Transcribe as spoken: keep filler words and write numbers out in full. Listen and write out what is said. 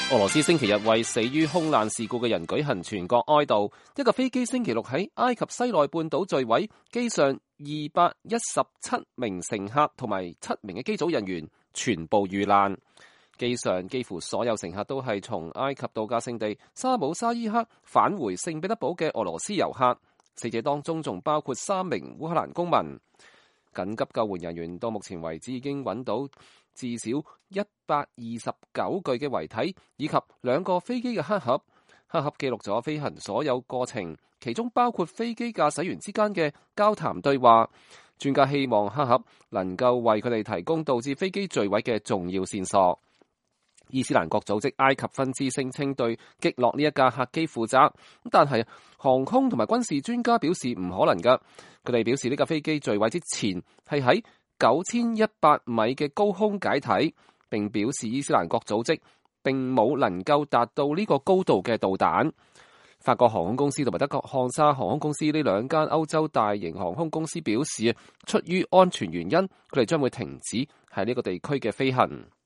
俄羅斯星期日為死於空難事故嘅人舉行全國哀悼。一架飛機星期六喺埃及西奈半島墜毀，機上二百一十七名乘客同埋七名嘅機組人員全部遇難。機上幾乎所有乘客都係從埃及度假勝地沙姆沙伊克返回聖彼得堡嘅俄羅斯遊客，死者當中仲包括三名烏克蘭公民。緊急救援人員到目前為止已經揾到至少一百二十九具嘅遺體，以及兩個飛機嘅黑盒。黑盒記錄咗飛行所有過程，其中包括飛機駕駛員之間嘅交談對話。專家希望黑盒能夠為佢哋提供導致飛機墜毀嘅重要線索。伊斯蘭國組織埃及分支聲稱對擊落呢一架客機負責，但係航空同埋軍事專家表示唔可能㗎。佢哋表示呢架飛機墜毀之前係喺九千一百米嘅高空解體，並表示伊斯蘭國組織並冇能夠達到呢個高度嘅導彈。法國航空公司同埋德國漢莎航空公司呢兩間歐洲大型航空公司表示，出於安全原因，佢哋將會停止喺呢個地區嘅飛行。